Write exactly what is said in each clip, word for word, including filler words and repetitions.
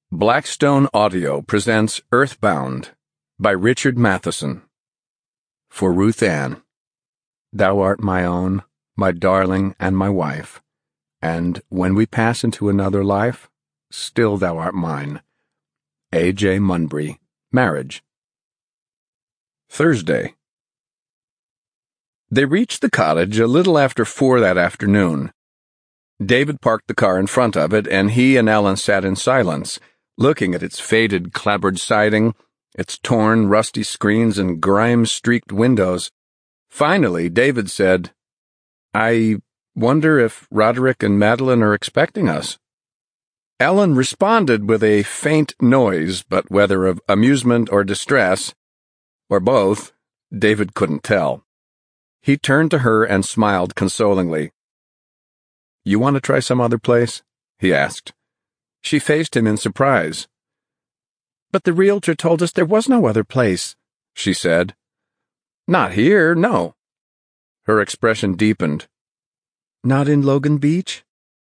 Blackstone Audio presents Earthbound by Richard Matheson. For Ruth Ann. Thou art my own, my darling and my wife, and when we pass into another life, still thou art mine. A. J. Munbury. Marriage. Thursday. They reached the cottage a little after four that afternoon. David parked the car in front of it, and he and Ellen sat in silence, looking at its faded, clapboard siding, its torn, rusty screens and grime-streaked windows. Finally, David said, "I wonder if Roderick and Madeline are expecting us." Ellen responded with a faint noise, but whether of amusement or distress, or both, David couldn't tell. He turned to her and smiled consolingly. "You want to try some other place?" he asked. She faced him in surprise. "But the realtor told us there was no other place," she said. "Not here, no." Her expression deepened. "Not in Logan Beach?"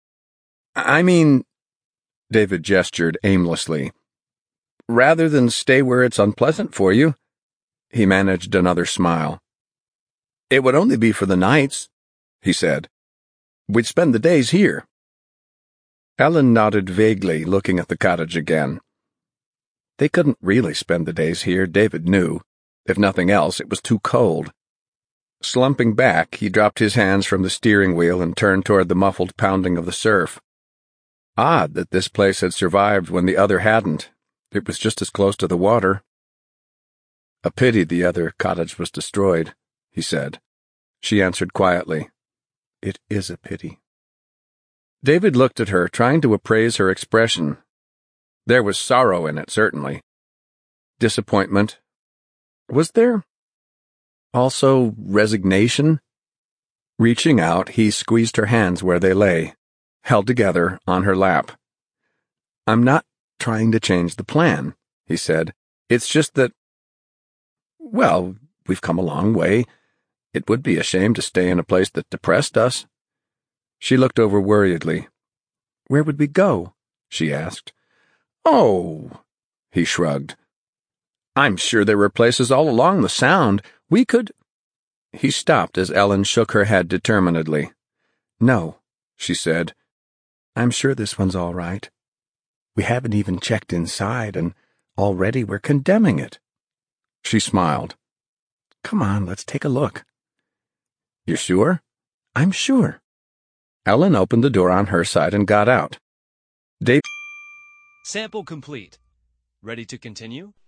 "I mean," David gestured aimlessly, "rather than stay where it's unpleasant for you." He managed another smile. "It would only be for the nights," he said. "We'd spend the days here." Ellen nodded vaguely, looking at the cottage again. They couldn't really spend the days here, David knew. If nothing else, it was too cold. Slumping back, he dropped his hands from the steering wheel and turned toward the muffled pounding of the surf. Odd that this place had survived when the other hadn't. It was just as close to the water. "A pity the other cottage was destroyed," he said. She answered quietly, "It is a pity." David looked at her, trying to appraise her expression. There was sorrow in it, certainly. Disappointment. Was there also resignation? Reaching out, he squeezed her hands where they lay, held together on her lap. "I'm not trying to change the plan," he said. "It's just that, well, we've come a long way. It would be a shame to stay in a place that depressed us." She looked over worriedly. "Where would we go?" she asked. "Oh," he shrugged. "I'm sure there were places all along the Sound. We could—" He stopped as Ellen shook her head determinedly. "No," she said. "I'm sure this one's all right. We haven't even checked inside, and already we're condemning it." She smiled. "Come on, let's take a look." "You're sure?" "I'm sure." Ellen opened the door on her side and got out. Dave. Sample complete. Ready to continue?